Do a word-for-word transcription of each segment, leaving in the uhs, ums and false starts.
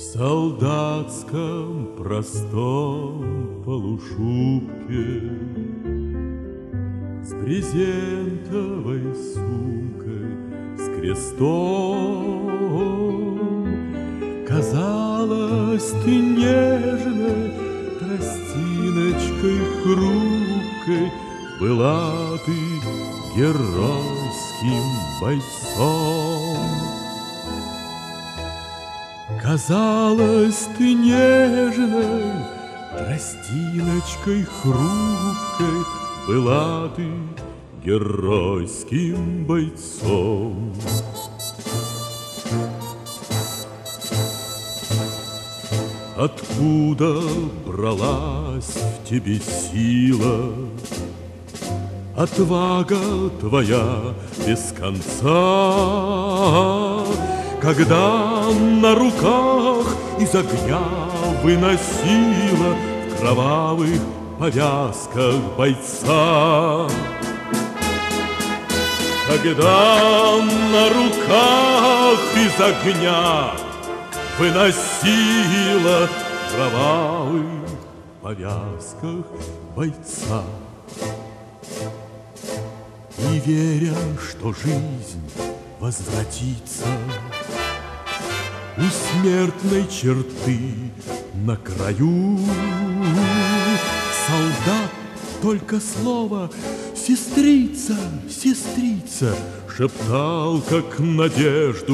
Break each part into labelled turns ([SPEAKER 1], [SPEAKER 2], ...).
[SPEAKER 1] солдатском простом полушубке с брезентовой сумкой, с крестом. Казалось, ты нежной тростиночкой хрупкой была ты геройским бойцом. Казалось, ты нежной тростиночкой хрупкой была ты геройским бойцом. Откуда бралась в тебе сила, отвага твоя без конца, когда на руках из огня выносила в кровавых повязках бойца? Когда на руках из огня выносила в кровавых повязках бойца? И веря, что жизнь возвратится у смертной черты на краю, солдат только слово «сестрица, сестрица» шептал, как надежду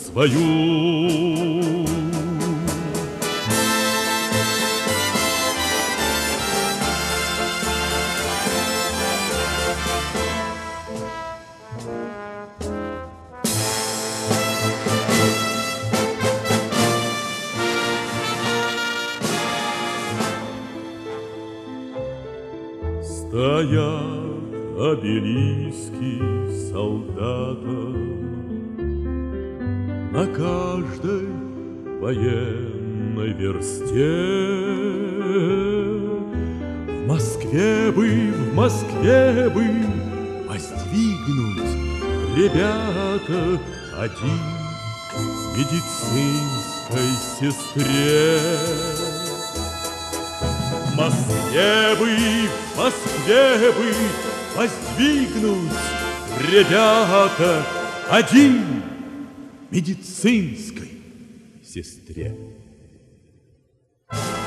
[SPEAKER 1] свою. Стоят обелиски солдата на каждой военной версте. В Москве бы, в Москве бы воздвигнуть, ребята, один медицинской сестре. В Москве бы, в Москве бы воздвигнуть, ребята, один медицинской сестре.